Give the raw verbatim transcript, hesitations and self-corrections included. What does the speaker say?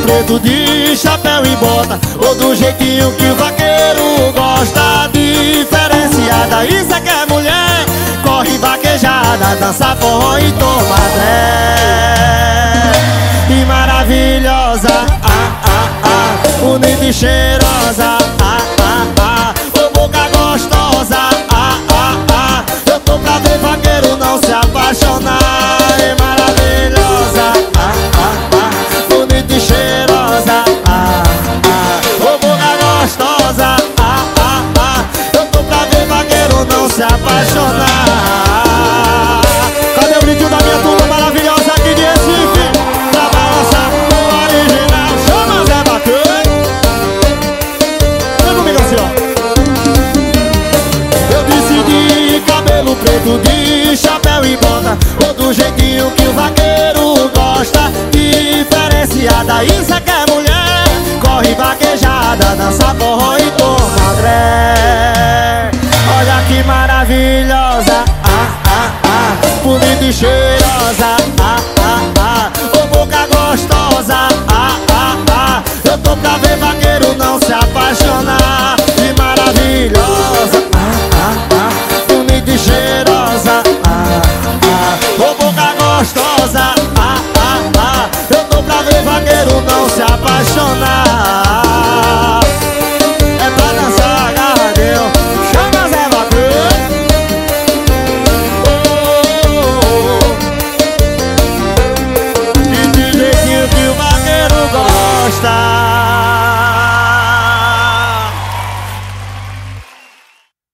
preto de chapéu e bota, ou do jeitinho que o vaqueiro gosta. Diferenciada, isso é que é mulher. Corre vaquejada, dança forró e toma dré. E maravilhosa, ah, ah, ah, bonita e cheirosa, ah, ah, ah, ô boca gostosa, ah, ah, ah. Eu tô pra ver vaqueiro não se apaixonar. E maravilhosa, ah, ah, ah, bonita e cheirosa, ah, ah, ô boca gostosa, ah, ah, ah. Eu tô pra ver vaqueiro não se apaixonar. Cadê o brilho da minha turma maravilhosa aqui de Recife? Pra balançar o original, chama Zé Bacana. Vem comigo assim, ó. Eu decidi cabelo preto de chapéu e bota, ou do jeitinho que o vaqueiro gosta. Diferenciada, isso é que é mulher. Corre vaquejada, dança forró e toma dré. Olha que maravilhosa, ah, ah, ah, bonita e cheia.